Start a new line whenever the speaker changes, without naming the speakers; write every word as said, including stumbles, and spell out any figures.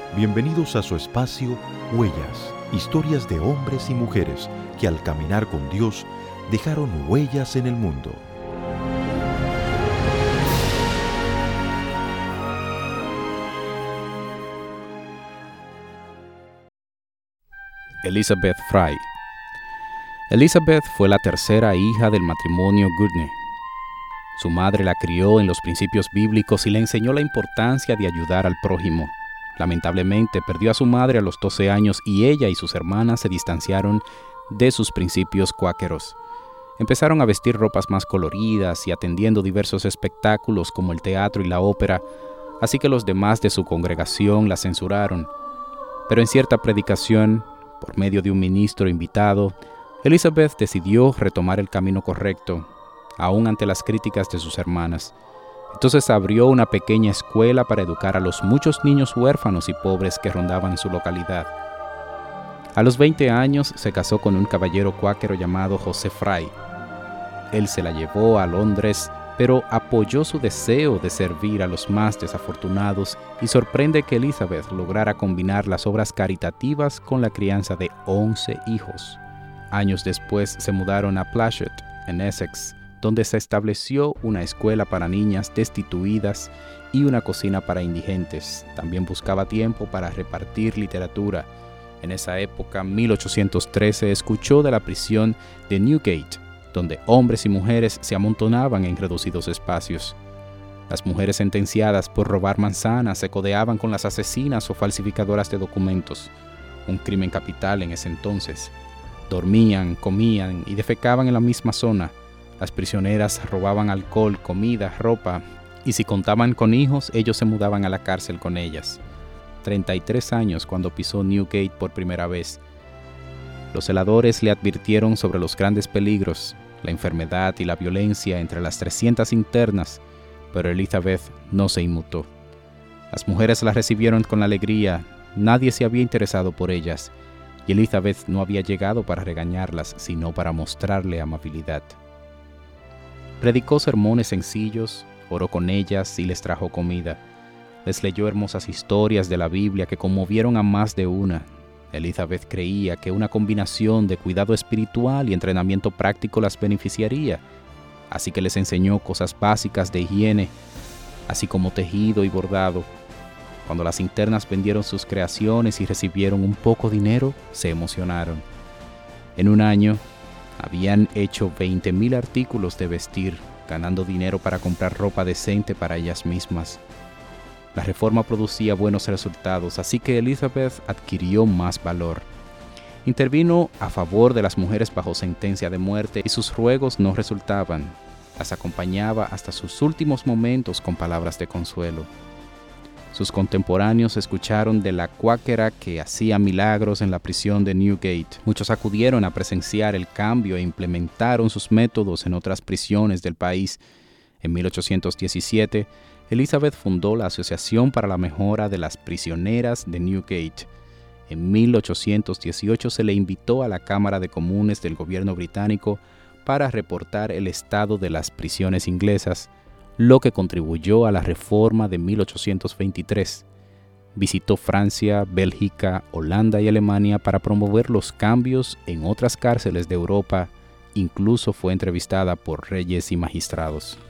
Bienvenidos a su espacio Huellas, historias de hombres y mujeres que al caminar con Dios dejaron huellas en el mundo.
Elizabeth Fry. Elizabeth fue la tercera hija del matrimonio Gurney. Su madre la crió en los principios bíblicos y le enseñó la importancia de ayudar al prójimo. Lamentablemente, perdió a su madre a los doce años y ella y sus hermanas se distanciaron de sus principios cuáqueros. Empezaron a vestir ropas más coloridas y atendiendo diversos espectáculos como el teatro y la ópera, así que los demás de su congregación la censuraron. Pero en cierta predicación, por medio de un ministro invitado, Elizabeth decidió retomar el camino correcto, aún ante las críticas de sus hermanas. Entonces abrió una pequeña escuela para educar a los muchos niños huérfanos y pobres que rondaban su localidad. A los veinte años se casó con un caballero cuáquero llamado José Fry. Él se la llevó a Londres, pero apoyó su deseo de servir a los más desafortunados y sorprende que Elizabeth lograra combinar las obras caritativas con la crianza de once hijos. Años después se mudaron a Plashet, en Essex, donde se estableció una escuela para niñas destituidas y una cocina para indigentes. También buscaba tiempo para repartir literatura. En esa época, mil ochocientos trece, escuchó de la prisión de Newgate, donde hombres y mujeres se amontonaban en reducidos espacios. Las mujeres sentenciadas por robar manzanas se codeaban con las asesinas o falsificadoras de documentos, un crimen capital en ese entonces. Dormían, comían y defecaban en la misma zona. Las prisioneras robaban alcohol, comida, ropa, y si contaban con hijos, ellos se mudaban a la cárcel con ellas. treinta y tres años cuando pisó Newgate por primera vez. Los celadores le advirtieron sobre los grandes peligros, la enfermedad y la violencia entre las trescientas internas, pero Elizabeth no se inmutó. Las mujeres la recibieron con alegría, nadie se había interesado por ellas, y Elizabeth no había llegado para regañarlas, sino para mostrarle amabilidad. Predicó sermones sencillos, oró con ellas y les trajo comida. Les leyó hermosas historias de la Biblia que conmovieron a más de una. Elizabeth creía que una combinación de cuidado espiritual y entrenamiento práctico las beneficiaría, así que les enseñó cosas básicas de higiene, así como tejido y bordado. Cuando las internas vendieron sus creaciones y recibieron un poco de dinero, se emocionaron. En un año, habían hecho veinte mil artículos de vestir, ganando dinero para comprar ropa decente para ellas mismas. La reforma producía buenos resultados, así que Elizabeth adquirió más valor. Intervino a favor de las mujeres bajo sentencia de muerte y sus ruegos no resultaban. Las acompañaba hasta sus últimos momentos con palabras de consuelo. Sus contemporáneos escucharon de la cuáquera que hacía milagros en la prisión de Newgate. Muchos acudieron a presenciar el cambio e implementaron sus métodos en otras prisiones del país. En mil ochocientos diecisiete, Elizabeth fundó la Asociación para la Mejora de las Prisioneras de Newgate. En mil ochocientos dieciocho se le invitó a la Cámara de Comunes del gobierno británico para reportar el estado de las prisiones inglesas, lo que contribuyó a la reforma de mil ochocientos veintitrés. Visitó Francia, Bélgica, Holanda y Alemania para promover los cambios en otras cárceles de Europa. Incluso fue entrevistada por reyes y magistrados.